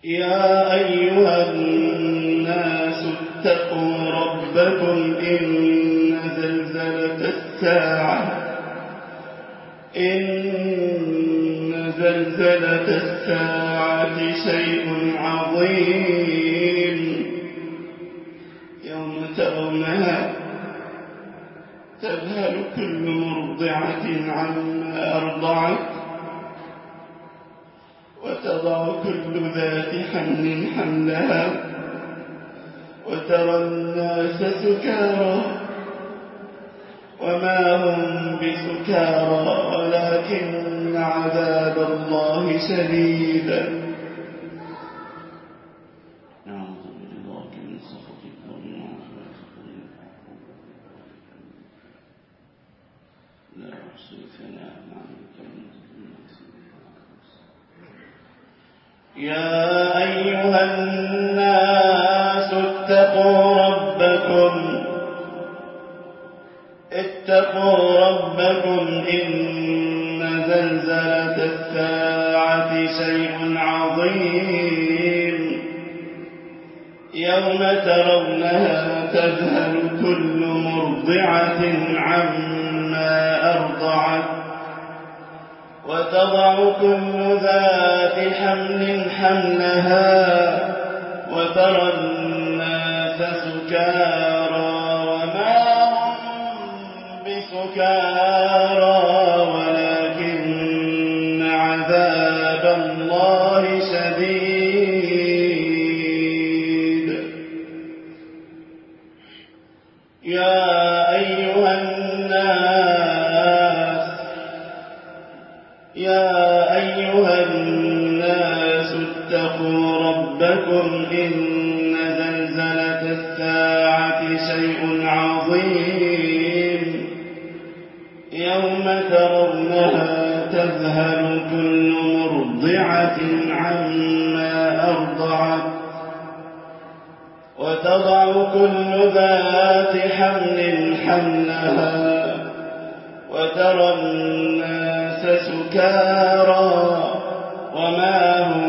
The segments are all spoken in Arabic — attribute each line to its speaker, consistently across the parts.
Speaker 1: يا أيها الناس اتقوا ربكم إن زلزلة الساعة شيء عظيم يوم ترونها تذهل كل مرضعة عما أرضعت وتضع كل ذات حمل حملها وترى الناس سكارى وما هم بسكارى ولكن عذاب الله شديد. نعوذ بالله من سخطك ومن عافيتك لا أحصي ثناء عليك. يا أيها الناس اتقوا ربكم إن زلزلة الساعة شيء عظيم يوم ترونها تذهل كل مرضعة عما أرضعت وتضع كل ذات حمل حملها وترى الناس سكارى وما هم بسكارى ولكن عذاب الله شديد. يا أيها الناس اتقوا ربكم إن زلزلة الساعة شيء عظيم يوم ترونها تذهل كل مرضعة عما أرضعت وتضع كل ذات حمل حملها وترى الناس سكارى وما هم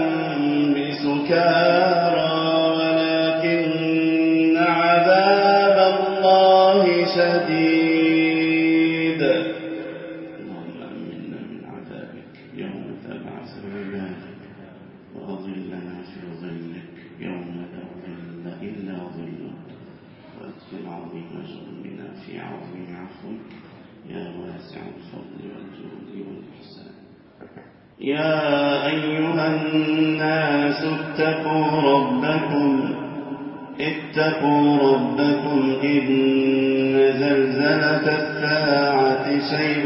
Speaker 1: بسكارى ولكن عذاب الله شديد. اللهم أمنا من عذابك يوم تبعث عبادك وأظلنا في ظلك يوم لا ظل إلا ظلك وادخل عظيم جرمنا في عظيم عفوك يا واسع الفضل والجود والإحسان. يا أيها الناس اتقوا ربكم إن زلزلة الساعة شيء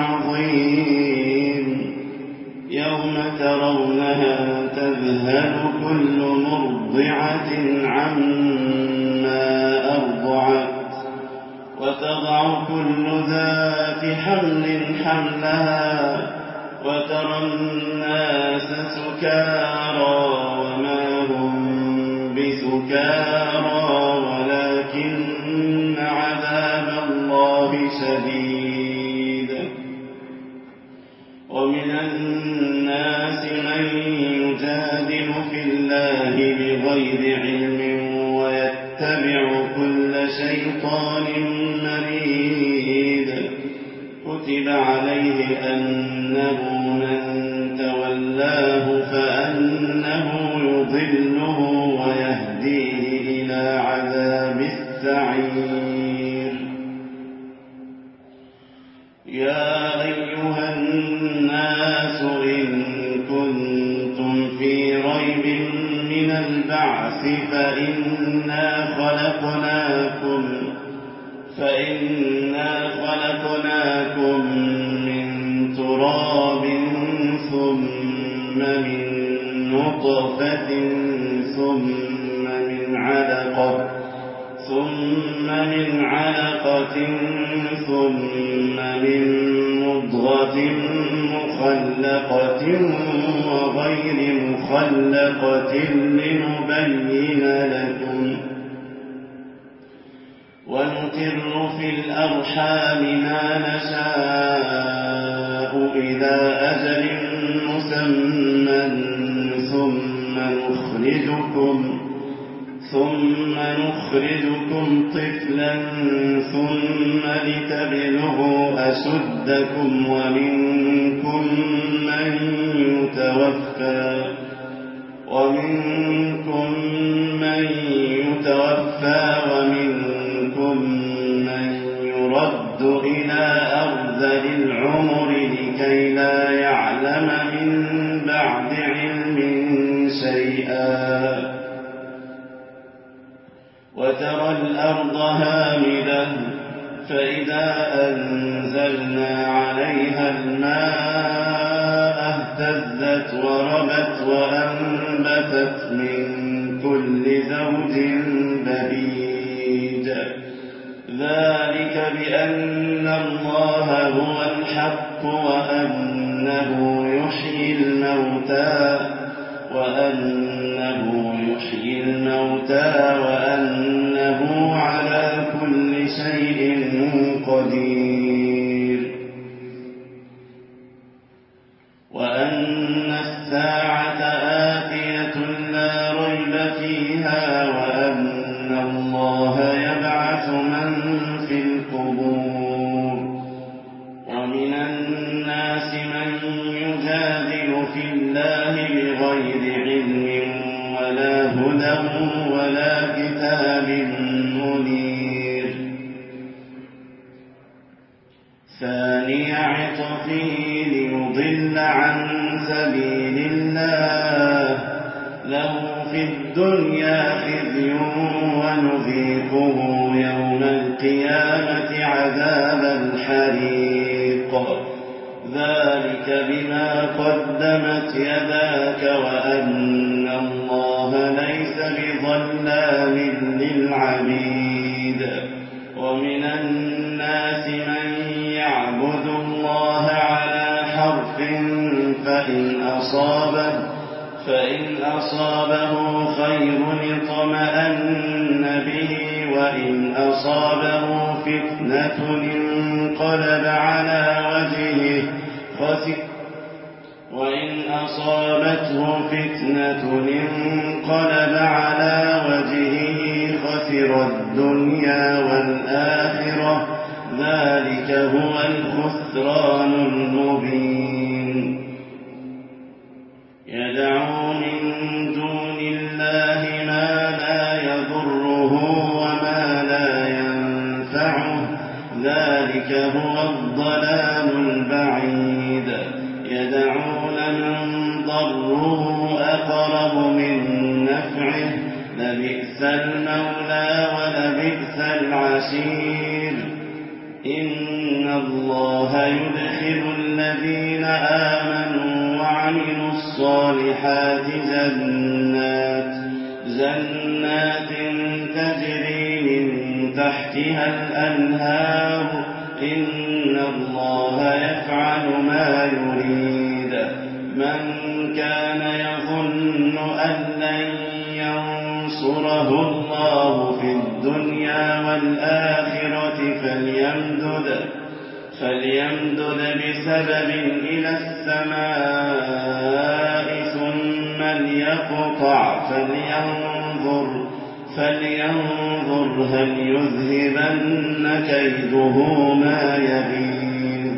Speaker 1: عظيم يوم ترونها تذهل كل مرضعة عما أرضعت وتضع كل ذات حمل حملها وترى الناس سكارى وما هم بسكارى ولكن عذاب الله شديد. ومن الناس من يجادل في الله بغير علم ويتبع كل شيطان مريد كتب عليه أنه من تولاه فأنه يضله ويهديه إلى عذاب السعير. يا أيها الناس إن كنتم في ريب من البعث فإنا خلقناكم من تراب ثم من نطفة ثم من علقة ثم من مضغة مخلقة وغير مخلقة لنبين لكم ونقر في الأرحام ما نشاء إلى أجل مسمى ثم ثم نخرجكم طفلا ثم لتبلغوا أشدكم ومنكم من يتوفى ومنكم من يرد إلى أرذل العمر لكي لا يعلم من بعد علم شيئا وترى الأرض هامدة فإذا أنزلنا عليها الماء اهتزت وربت وأنبتت من كل زوج بهيج ذلك بأن الله هو الحق وأنه يحيي الموتى وأنه على كل شيء قدير وأن الساعة آتية لا ريب فيها وأن الله يبعث من في القبور ومن الناس من يجادل في الله بغير علم ولا هدى ولا كتاب منير ثاني عطفه ليضل عن سبيل الله له في الدنيا خزي ونذيقه يوم القيامة عذاب الحريق ذلك بما قدمت يداك وأن الله ليس بظلام للعبيد ومن الناس من يعبد الله على حرف فإن أصابه خير اطمأن به وإن أصابه فتنة انقلب على وجهه وإن أصابته فتنة انقلب على وجهه خسر الدنيا والآخرة ذلك هو الخسران المبين يدعو من دون الله ما لا يضره وما لا ينفعه ذلك هو الضلال البعيد يدعون من ضره أقرب من نفعه لبئس المولى ولبئس العشير إن الله يدخل الذين آمنوا وعملوا الصالحات جنات تجري من تحتها الأنهار إن الله يفعل ما يريد من كان يظن أن لن ينصره الله في الدنيا والآخرة فليمدد بسبب إلى السماء ثم ليقطع فلينظر هل يذهبن كيده ما يغيظ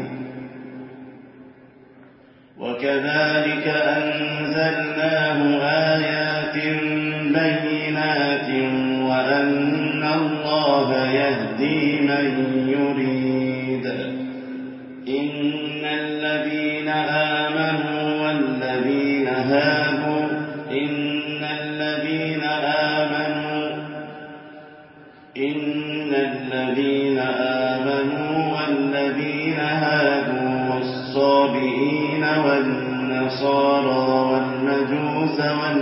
Speaker 1: وكذلك أنزلناه آيات بينات وأن الله يهدي من يريد إن الذين آمنوا والذين هادوا والصابئين والنصارى والمجوس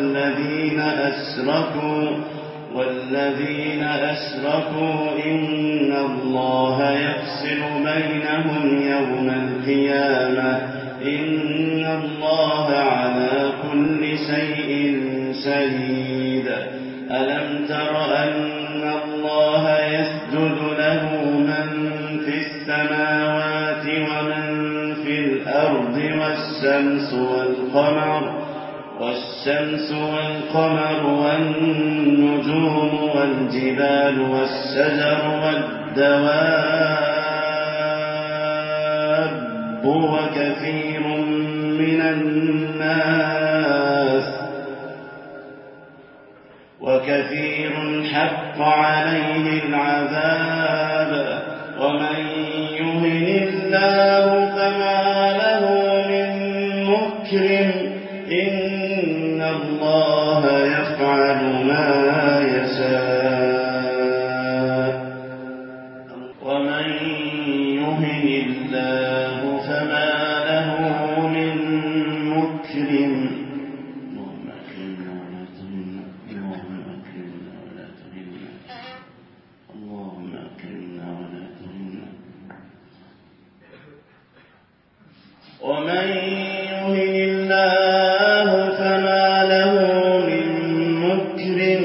Speaker 1: والذين أشركوا إن الله يفصل بينهم يوم القيامة إن الله على كل شيء شهيد ألم تر أن الله يسجد له من في السماوات ومن في الأرض والشمس والشمس والقمر والنجوم والجبال والشجر والدواب وكثير من الناس وكثير حق عليه العذاب ومن يهن الله فما له من مكرم إن الله يفعل ما يشاء ومن يهن الله فما له من مكرم اللهم أكرمنا ولا تهنا اللهم أكرمنا ولا تهنا اللهم أكرمنا ولا تهنا ومن يهن الله فما له من مكرم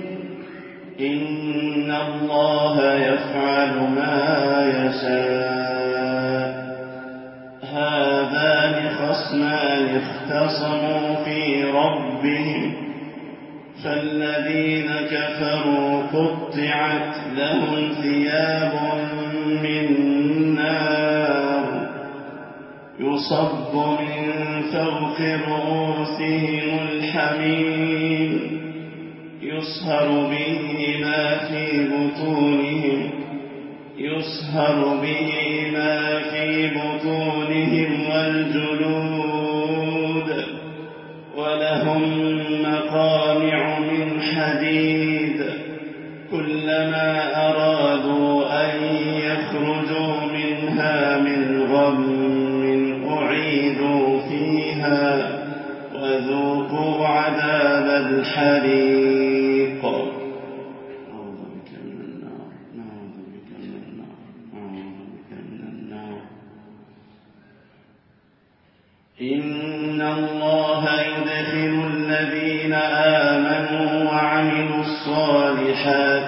Speaker 1: إن الله يفعل ما يشاء هذان خصمان اختصموا في ربهم فالذين كفروا قطعت لهم ثياب من نار يصب من فوق رؤوسهم الحميم يصهر به ما في بطونهم والجلود ولهم مقامع من حديد كلما أرادوا أن يخرجوا منها من غم أعيدوا فيها وذوقوا عذاب الحريق نعوذ بك من النار نعوذ بك من النار نعوذ بك من النار إن الله يدخل الذين آمنوا وعملوا الصالحات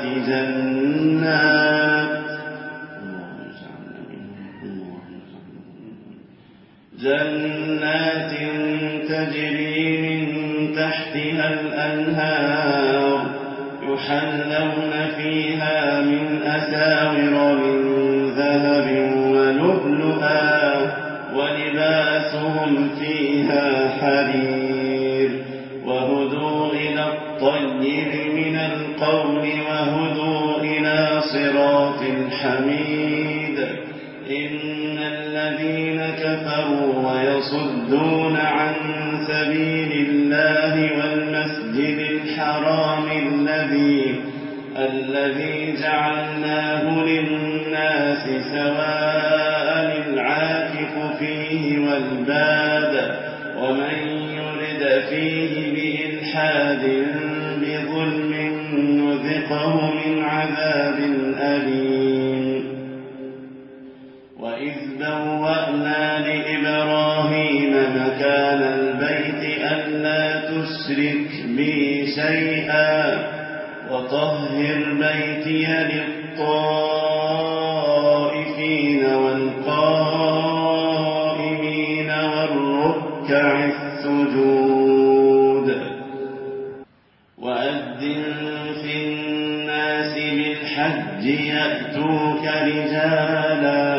Speaker 1: جنات تجري من تحتها الأنهار يحلون فيها من أساور من ذهب ولؤلؤا ولباسهم فيها حرير وهدوا إلى الطيب من القول وهدوا إلى صراط الحميد إن الذين كفروا ويصدون عن سبيل الله والمسجد الحرام الذي جعلناه للناس سواء العاكف فيه والباد ومن يرد فيه بإلحاد بظلم نذقه من عذاب أليم وإذ بوأنا لإبراهيم مكان البيت ألا تشرك بي شيئا وطهر بيتي للطائفين والقائمين والركع السجود وأذن في الناس بالحج يأتوك رجالا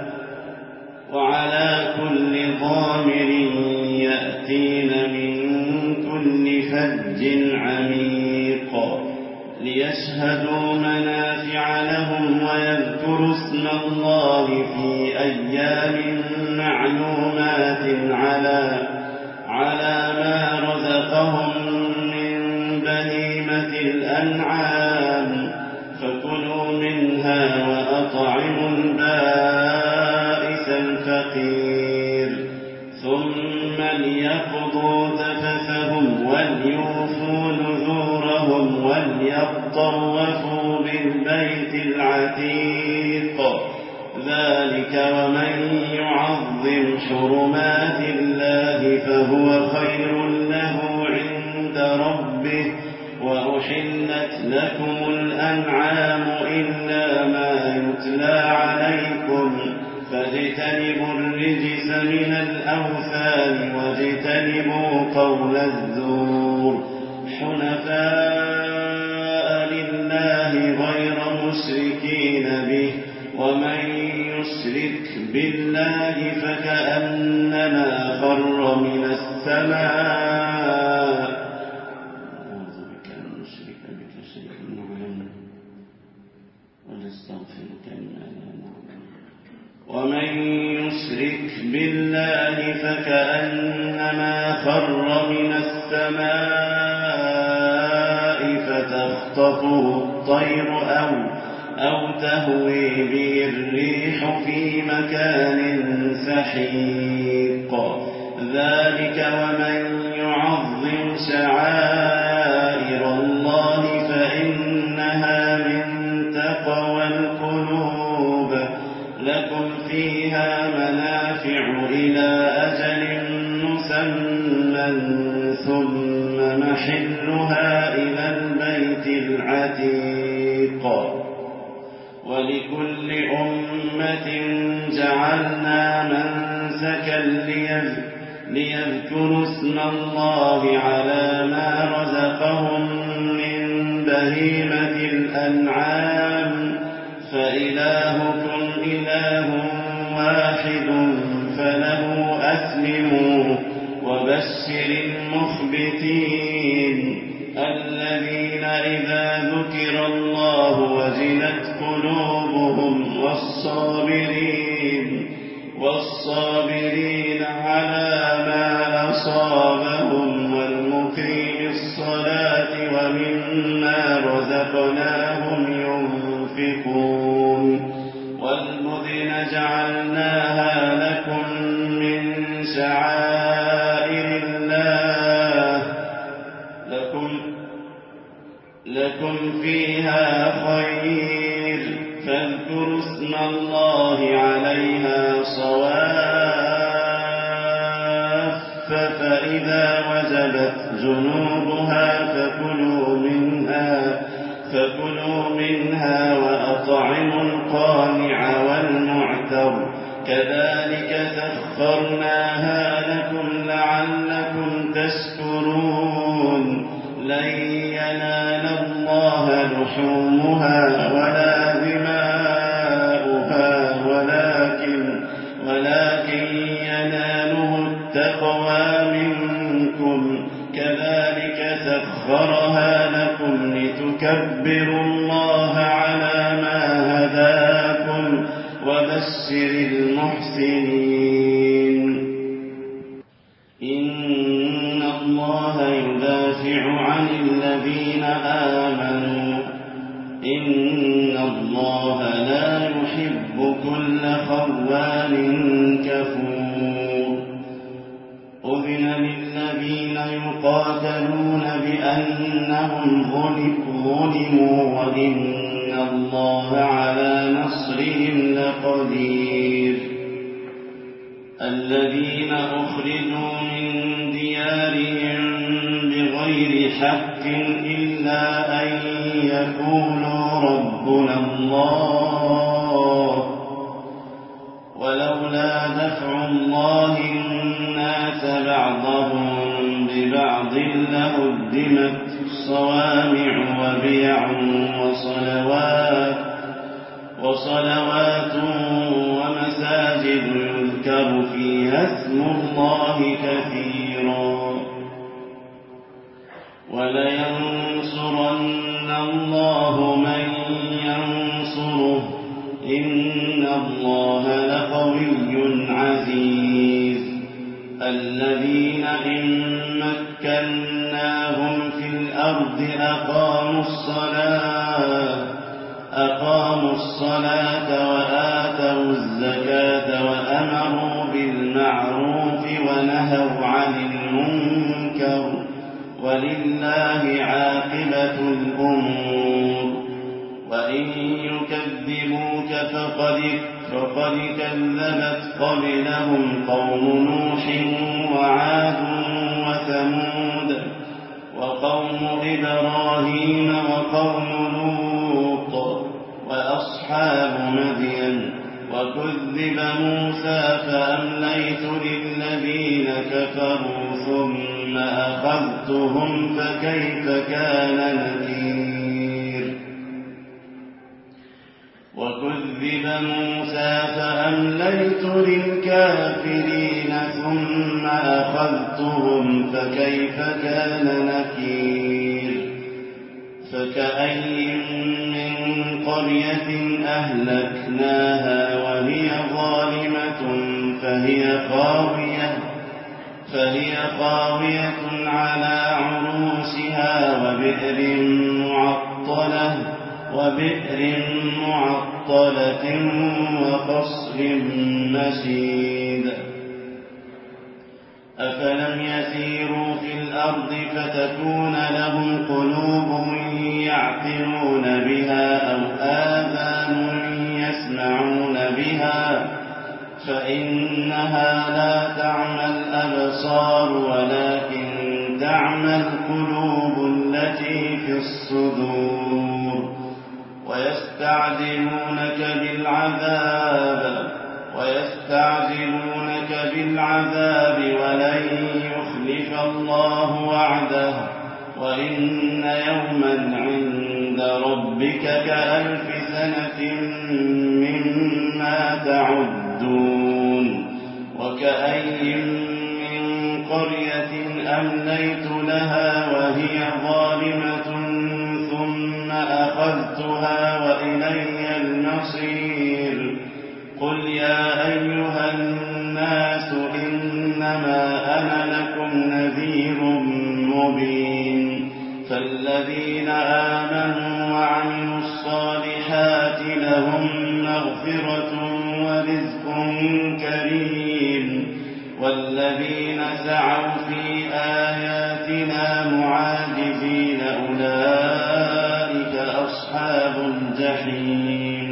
Speaker 1: وعلى كل ضامر يأتين من كل فج عميق ليشهدوا منافع لهم ويذكروا اسم الله في أيام معلومات على ما رزقهم من بهيمة الأنعام فكلوا منها وأطعموا البائس الفقير ثم ليقضوا تفثهم وليوفوا نذورهم وليطوفوا بالبيت العتيق ذلك ومن يعظم حرمات الله فهو خير له عند ربه وأحلت لكم الأنعام إلا ما يتلى عليكم فاجتنبوا الرجس من الأوثان واجتنبوا قول الزور حنفاء لله غير مشركين به ومن يشرك بالله فكأنما خر من السماء ومن يشرك بالله فكأنما خر من السماء فتخطفه الطير أو تهوي به الريح في مكان سحيق ذلك ومن يعظم شعائر الله فإنها من تقوى القلوب لكم فيها منافع إلى أجل مسمى ثم محلها إلى البيت العتيق ولكل أمة جعلنا منسكا ليذكروا اسم الله على ما رزقهم من بهيمة الأنعام فإلهكم إله واحد فله أسلموا وبشر المخبتين الذين إذا ذكر الله وجلت قلوبهم والصابرين على ما أصابهم والمقيم الصلاة ومما رزقناهم ينفقون والبدن جعلناها لكم من شعائر الله لكم فيها خير فاذكروا اسم الله عليها صواف فإذا وجبت جنوبها فكلوا منها وأطعموا القانع والمعتر كذلك سخرناها لكم لعلكم تشكرون لن ينال الله لحومها ولا دماؤها ولكن يناله التقوى منكم كذلك سخرها لكم لتكبروا الله على ما هداكم وبشر المحسنين إن الله يدافع عن الذين آمنوا إن الله لا يحب كل خوان كفور أذن للذين يقاتلون بأنهم ظلموا وإن الله على نصرهم لقدير الذين أخرجوا من ديارهم بغير حق إلا أن يقولوا ربنا الله ولولا دفع الله الناس بعضهم ببعض لهدمت صوامع وبيع وصلوات ومساجد يذكر فيها اسم الله كثيرا ولينصرن الله من ينصره إن الله لقوي عزيز الذين إن مكناهم في الأرض أقاموا الصلاة وآتوا الزكاة وأمروا بالمعروف ونهوا عن المنكر ولله عاقبة الأمور وإن يكذبوك فقد كذبت قبلهم قوم نوح وعاد وثمود وقوم إبراهيم وقوم لوط وأصحاب مدين وكذب موسى فأمليت للذين كفروا ثم أخذتهم فكيف كان نكير وكذب موسى فأمليت للكافرين ثم أخذتهم فكيف كان نكير فكأي من قرية أهلكناها وهي ظالمة فهي خاوية على عروشها وبئر معطلة وقصر مشيد أفلم يسيروا في الأرض فتكون لهم قلوب يعقلون بها أو آذان يسمعون بها فإنها لا تعمى الأبصار ولكن تعمى القلوب التي في الصدور ويستعجلونك بالعذاب ولن يخلف الله وعده وإن يوما عند ربك كألف سنة مما تعدون وكأي من قرية أمليت لها وهي ظالمة ثم أخذتها وإلي المصير قل يا أيها الناس إنما أنا لكم نذير مبين فالذين آمنوا وعملوا الصالحات لهم مغفرة ورزق كريم والذين سعوا في آياتنا معاجزين أولئك أصحاب الجحيم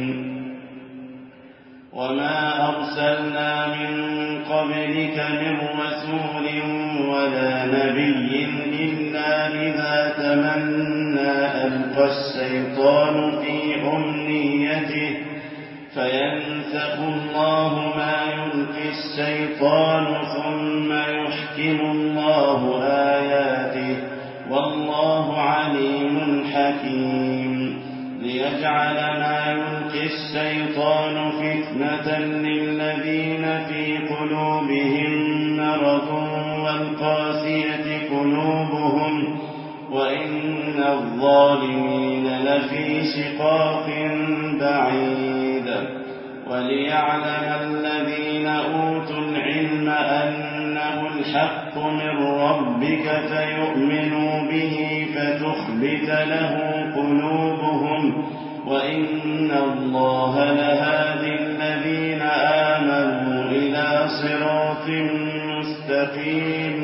Speaker 1: وما أرسلنا من قبلك من رسول ولا نبي إلا إذا تمنى ألقى الشيطان في أمنيته فينسخ الله ما يلقي الشيطان ثم يحكم الله آياته والله عليم حكيم ليجعل ما يلقي الشيطان فتنة للذين في قلوبهم مرض والقاسية قلوبهم وإن الظالمين لفي شقاق بعيد وليعلم الذين أوتوا العلم أنه الحق من ربك فيؤمنوا به فتخبت له قلوبهم وإن الله لهادي الذين آمنوا إلى صراط مستقيم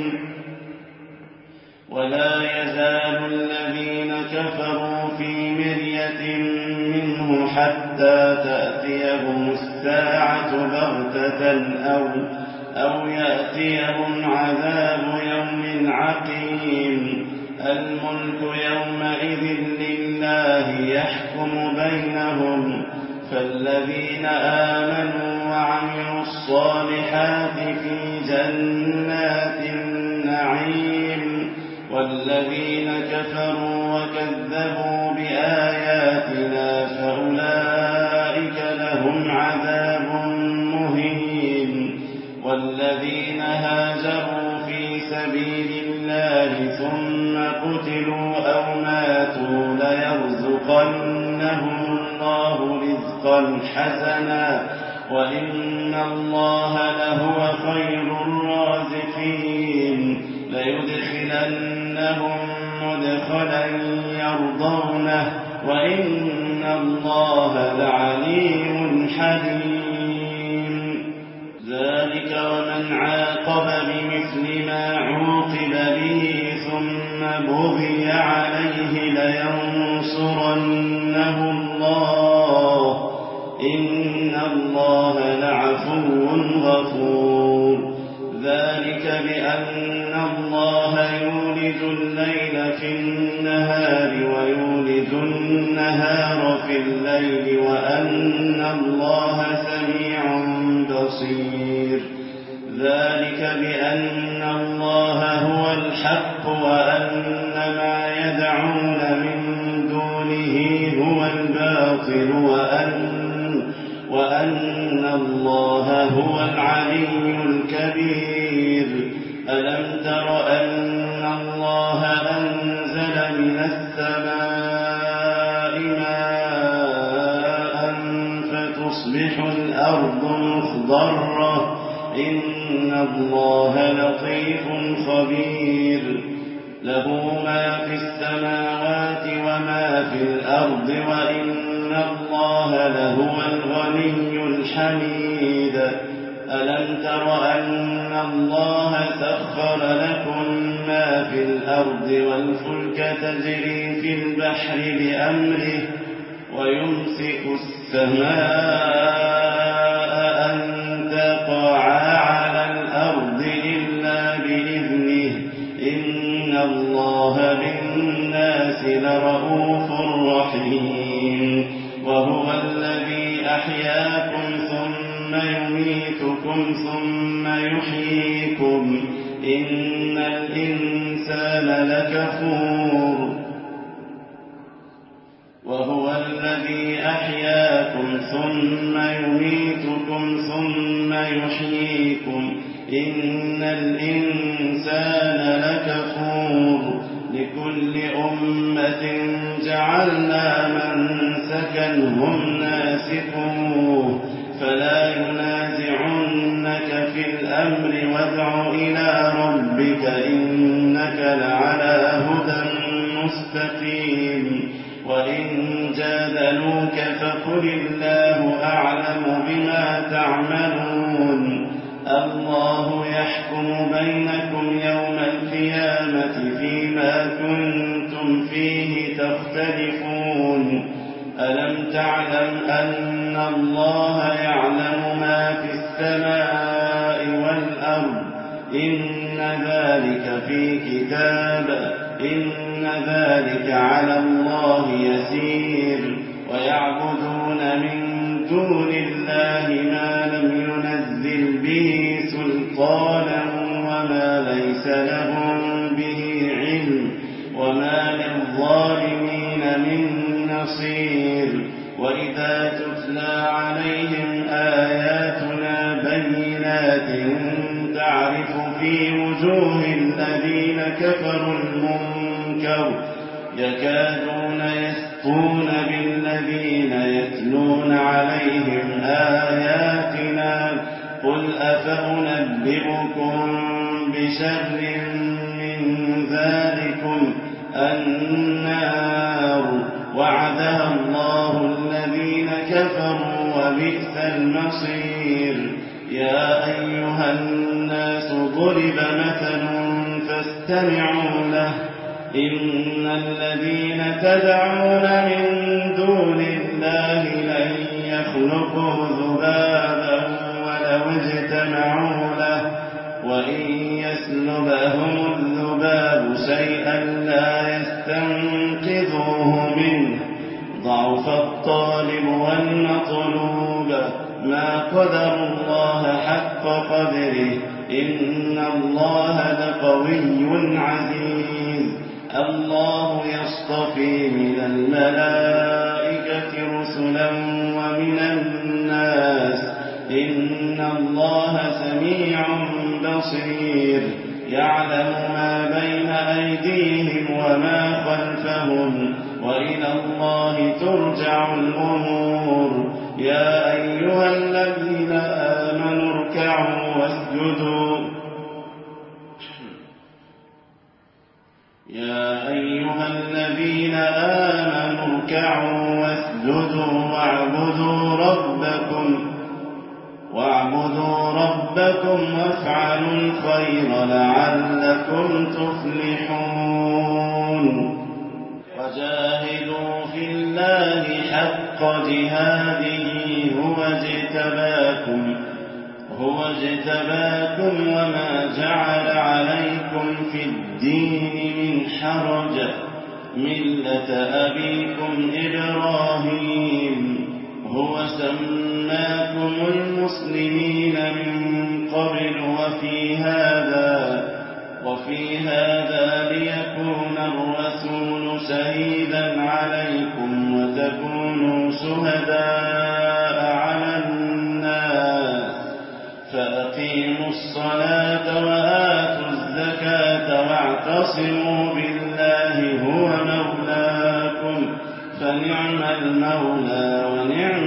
Speaker 1: ولا يزال الذين كفروا في مرية منه حتى تأتيهم الساعة بغتة أو يأتيهم عذاب يوم عقيم الملك يومئذ لله يحكم بينهم فالذين آمنوا وعملوا الصالحات في جنات النعيم والذين كفروا وكذبوا بآياتنا فأولئك لهم عذاب مهين والذين هاجروا في سبيل الله ثم قتلوا أو ماتوا ليرزقنهم الله رزقا حسنا وإن الله لهو خير الرازقين ليدخلنهم مدخلا يرضونه وإن الله لعليم حليم ذلك ومن عاقب بمثل ما عوقب به ثم بغي عليه لينصرنه الله إن الله لعفو غفور ذلك بأن الله يولج الليل في النهار النهار ويولج النهار في الليل وأن الله سميع بصير. ذلك بأن الله هو الحق وأن ما يدعون من دونه هو الباطل وأن الله هو العلي الكبير. ألم تر أن الله أنزل من السماء ماء فتصبح الأرض مخضرة إن الله لطيف خبير. له ما في السماوات وما في الأرض وإن الله لهو الغني الحميد. ألم تر أن الله سخر لكم ما في الأرض والفلك تجري في البحر بأمره ويمسك السماء أن تقع على الأرض إلا بإذنه إن الله بالناس لرؤوف رحيم. وهو الذي أحياكم ثم يميتكم ثم يحييكم إن الإنسان لكفور. وهو الذي أحياكم ثم يميتكم ثم يحييكم إن الإنسان لكفور. لكل أمة جعلنا منسكا هم ناسكوه فلا ينازعنك في الأمر وادع إلى ربك إنك لعلى هدى مستقيم. وإن جادلوك فقل الله أعلم بما تعملون. الله يحكم بينكم يوم القيامة فيما كنتم فيه تختلفون. ألم تعلم أن الله يعلم ما في السماء والأرض إن ذلك في كتاب إن ذلك على الله يسير. ويعبدون من دون الله ما لم ينزل به سلطانا وما ليس لهم به علم وما للظالمين من نصير. وإذا تتلى عليهم آياتنا بينات تعرف في وجوه الذين كفروا المنكر يكادون يسطون بالذين يتلون عليهم آياتنا قل أفأنبئكم بشر من ذلكم النار وعدها الله الذين كفروا وبئس المصير. يا أيها الناس ضرب مثل فاستمعوا له إن الذين تدعون من دون الله لن يخلقوا ذبابا ولو اجتمعوا له وإن يسلبهم الذباب شيئا لا يستنقذوه منه ضعف الطالب والمطلوب. ما قدر الله حق قدره إن الله لقوي عزيز. الله يصطفي من الملائكة رسلا ومن الناس إن الله سميع بصير. يعلم ما بين أيديهم وما خلفهم وإلى الله ترجع الأمور. يا أيها الذين آمنوا اركعوا واسجدوا يا أيها الذين آمنوا اركعوا واسجدوا واعبدوا ربكم وافعلوا الخير لعلكم تفلحون. وجاهدوا في الله حق جهاده هو اجتباكم وما جعل عليكم في الدين من حرج مِلَّةَ أَبِيكُمْ إِبْرَاهِيمَ هُوَ سَمَّاكُمُ الْمُسْلِمِينَ مِنْ قَبْلُ وَفِي هَذَا لِيَكُونَ الرَّسُولُ شَهِيدًا عَلَيْكُمْ وَتَكُونُوا شُهَدَاءَ عَلَى النَّاسِ فَأَقِيمُوا الصَّلَاةَ وَآتُوا الزَّكَاةَ وَاعْتَصِمُوا بِاللَّهِ هُوَ مَوْلَاكُمْ فَنِعْمَ الْمَوْلَى وَنِعْمَ